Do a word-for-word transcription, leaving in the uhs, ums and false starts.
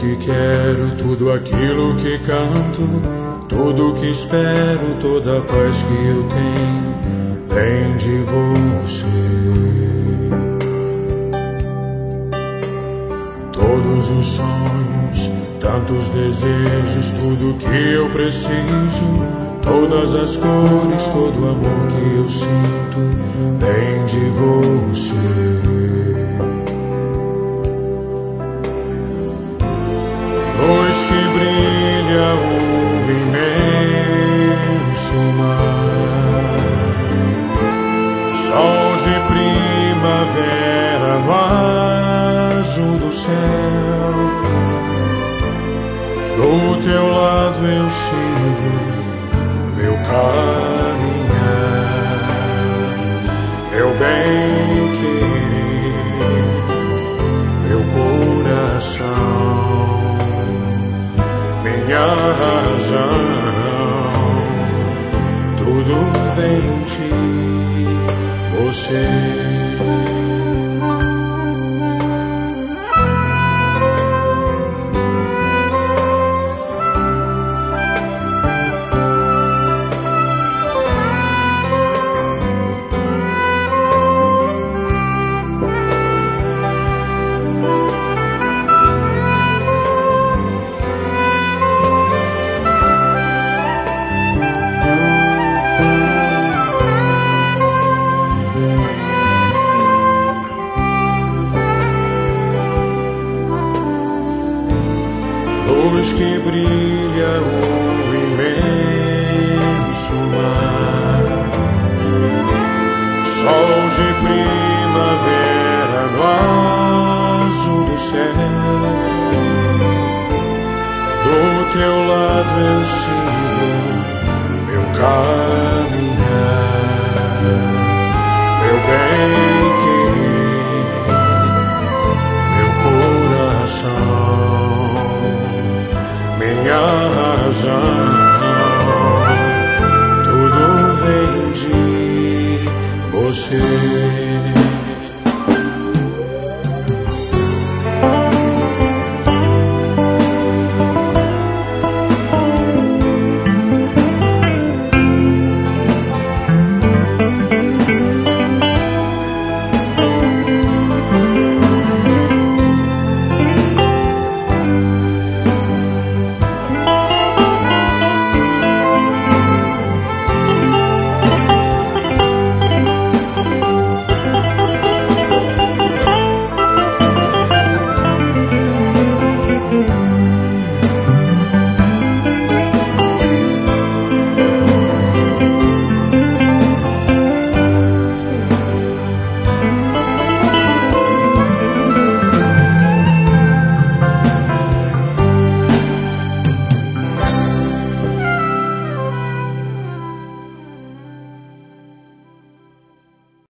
que quero, tudo aquilo que canto, tudo que espero, toda a paz que eu tenho, vem de você. Todos os sonhos, tantos desejos, tudo que eu preciso, todas as cores, todo o amor que eu sinto, vem de você. Luz que brilha o imenso mar, sol de primavera no azul do céu. Do teu lado eu sigo meu caminhar, meu bem-querer, meu coração, minha razão, tudo vem de você. Luz que brilha o imenso mar, sol de primavera no azul do céu. Do teu lado eu sigo meu caminhar, meu bem.